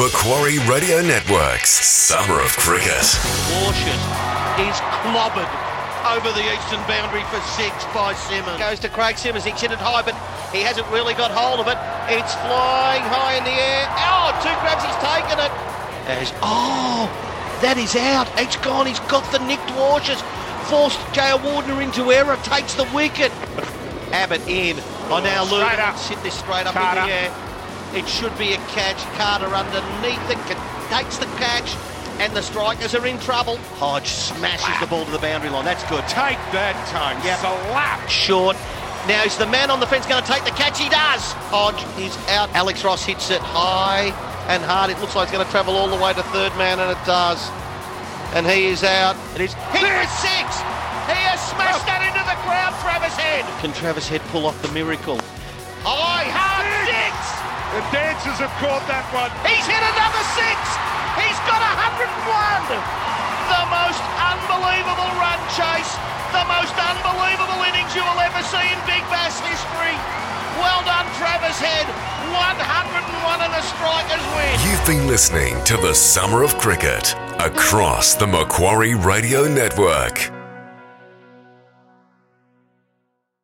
Macquarie Radio Network's Summer of Cricket. Washington is clobbered over the eastern boundary for 6 by Simmons. Goes to Craig Simmons, he's hit it high, but he hasn't really got hold of it. It's flying high in the air. Oh, 2 grabs, he's taken it. That is out. It's gone, he's got the nicked Washers. Forced J.R. Wardner into error, takes the wicket. Abbott in. Now Luton hit this straight up Carter. In the air. It should be a catch. Carter underneath it, takes the catch, and the strikers are in trouble. Hodge smashes the ball to the boundary line. That's good. Take that, Tone. Yep. Slap. Short. Now is the man on the fence going to take the catch? He does. Hodge is out. Alex Ross hits it high and hard. It looks like it's going to travel all the way to third man, and it does. And he is out. He was 6. He has smashed that into the crowd, Travis Head. Can Travis Head pull off the miracle? High, hard 6. The Dancers have caught that one. He's hit another 6. He's got 101. The most unbelievable run chase. The most unbelievable innings you will ever see in Big Bash history. Well done, Travis Head. 101 and the strikers win. You've been listening to the Summer of Cricket across the Macquarie Radio Network.